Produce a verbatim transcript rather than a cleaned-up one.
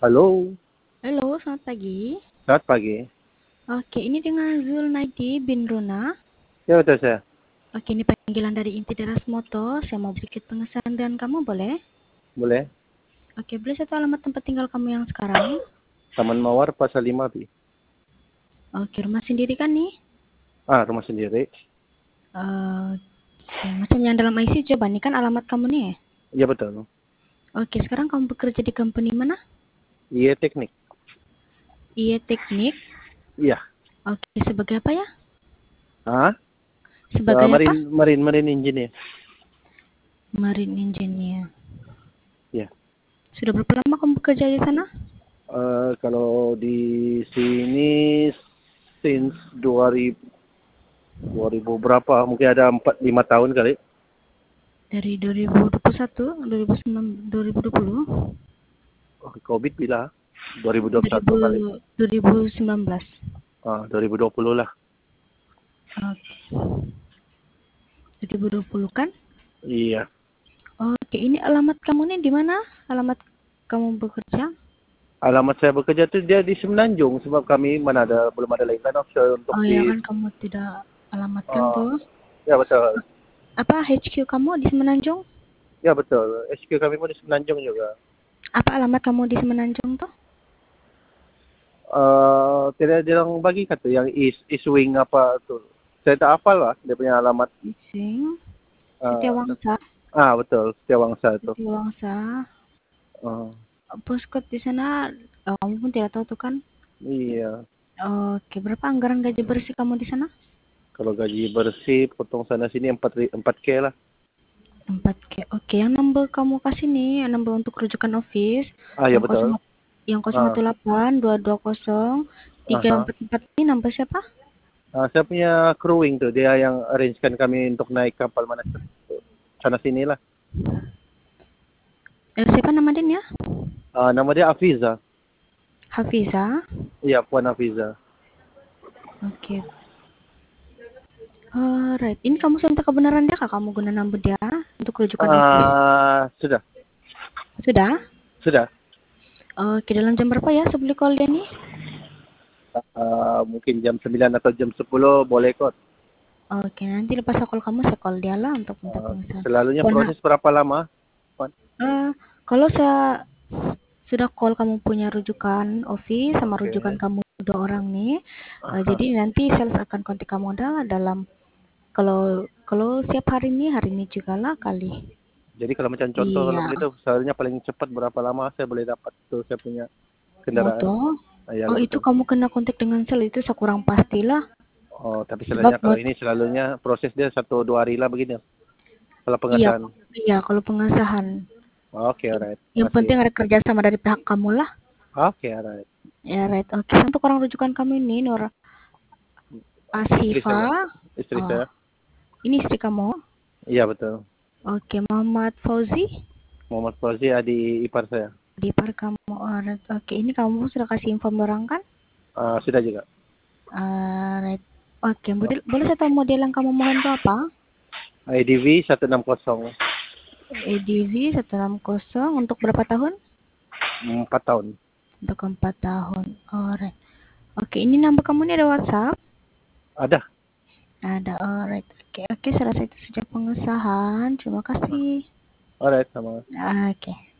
Halo, Halo, selamat pagi. selamat pagi. Oke, ini dengan Zulnaidi bin Runa. Ya betul saya. Oke, ini panggilan dari Inti Teras Motor. Saya mau sedikit pengesahan dengan kamu, boleh? Boleh? Oke, boleh satu alamat tempat tinggal kamu yang sekarang? Taman Mawar Pasar lima B. Oke, rumah sendiri kan nih? Ah, rumah sendiri. Eh, macam yang dalam I C, coba nih kan alamat kamu nih. Iya betul. Oke, sekarang kamu bekerja di company mana? Iya teknik. Iya Teknik. Iya. Oke, sebagai apa ya? Ah, uh, Sebagai apa? marine marine marine engineer. Marine Engineer. Iya. Sudah berapa lama kamu bekerja di sana? Uh, kalau di sini since dua ribu dua ribu berapa? Mungkin ada empat lima tahun kali. Dari dua ribu dua puluh satu, dua ribu sembilan, dua ribu dua puluh. Covid bila dua ribu dua puluh satu kali. dua ribu sembilan belas. Ah, dua ribu dua puluh lah. Oke. dua ribu dua puluh kan? Iya. Oke, ini alamat kamu nih di mana? Alamat kamu bekerja? Alamat saya bekerja tuh dia di Semenanjung sebab kami mana ada belum ada line offshore untuk Oh ya di kan kamu tidak alamatkan uh, tuh. ya betul. Apa H Q kamu di Semenanjung? Ya betul. H Q kami pun di Semenanjung juga. Apa alamat kamu di Semenanjung tuh? Uh, tidak dia orang bagi kata yang is is wing apa tu. Saya tak hafal lah dia punya alamat. Sing. Uh, Setiawangsa. ah betul, Setiawangsa itu. Setiawangsa. Uh, Postcode di sana oh, kamu pun tidak tahu tuh kan? iya. Oke, berapa anggaran gaji bersih kamu di sana? Kalau gaji bersih potong sana sini empat empat k lah. empat K. Oke, yang number kamu kasih nih, yang number untuk rujukan office Ah ya yang betul. nol yang nol Ah, satu delapan dua dua nol tiga aha. empat empat ini number siapa? Ah, saya punya crewing tuh dia yang arrangekan kami untuk naik kapal mana sana sini lah. Eh, siapa nama dia ya? Ah, nama dia Afiza. Hafiza. Iya, Puan Afiza. Oke. Alright. Ini kamu sudah minta kebenaran dia kah kamu guna number dia untuk rujukan office? Ah, sudah. Sudah? Sudah. Oke, dalam jam berapa ya sebelum call dia nih? Uh, mungkin jam sembilan atau jam sepuluh boleh kok. Oke, nanti lepas call kamu saya call dia lah untuk minta Uh, pengesahan. selalunya Puan, proses berapa lama? Puan? uh, kalau saya sudah call kamu punya rujukan office sama Oke. rujukan kamu dua orang nih, uh, Aha. jadi nanti sales akan kontak kamu dah dalam kalau kalau siap hari ini hari ini juga lah kali. Jadi kalau macam contoh kalau Iya, begitu, selalunya paling cepat berapa lama saya boleh dapat tuh saya punya kendaraan? motor. Ah, iyalah Oh itu betul. kamu kena kontak dengan sales itu saya kurang pastilah. Oh, tapi Sebab selalunya kalau motor, ini selalunya proses dia satu dua hari lah begini. Kalau iya, pengesahan. iya kalau pengesahan. Oke, alright. Yang Masih. penting ada kerjasama dari pihak kamu lah. Oke, alright. Ya right. Oke, untuk orang rujukan kami ini Nur Istri saya, Asifa. Bang. Istri Oh, saya. ini istri kamu. Iya betul. Oke, Muhammad Fauzi. Muhammad Fauzi adik ipar saya. Di par kamu. Alright. Oke, ini kamu sudah kasih info orang kan? Uh, sudah juga. Alright. Oke, model, boleh saya tahu model yang kamu mohon itu apa? I D V seratus enam puluh. A D V seratus enam puluh untuk berapa tahun? Empat tahun. Untuk empat tahun. Alright. Oke, ini nama kamu ini ada WhatsApp? Ada. Ada. Alright. Oke, oke, saya rasa itu sejak pengesahan. Terima kasih. Alright, sama. Oke.